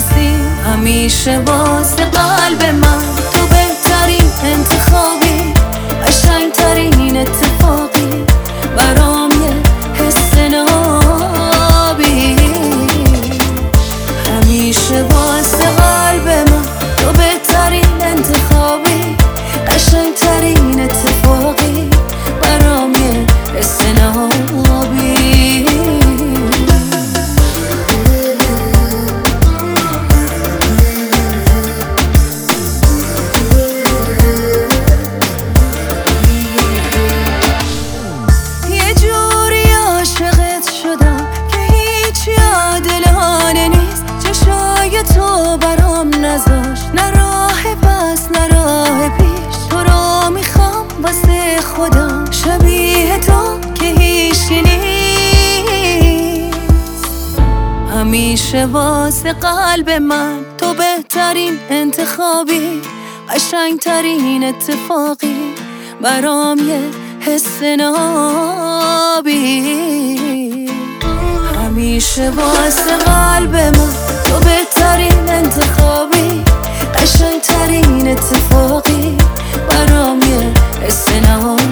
میرسیم. همیشه واسه قلب من تو بهترین انتخابی، قشنگترین اتفاقی برام یه حس نابی. همیشه واسه قلب من تو بهترین انتخابی، قشنگترین اتفاقی برام یه حس نابی. یه جوری عاشقت شدم که هیچ عادلانه نیست. چشای تو برام نذاش نه راه پس نه راه پیش. تو رو میخوام واسه خودم، شبیه تو که هیچی نیست. همیشه واسه قلب من تو بهترین انتخابی، قشنگترین اتفاقی برام یه حس نابی. همیشه واسه قلب من تو بهترین انتخابی، قشنگترین اتفاقی برام یه حس نابی.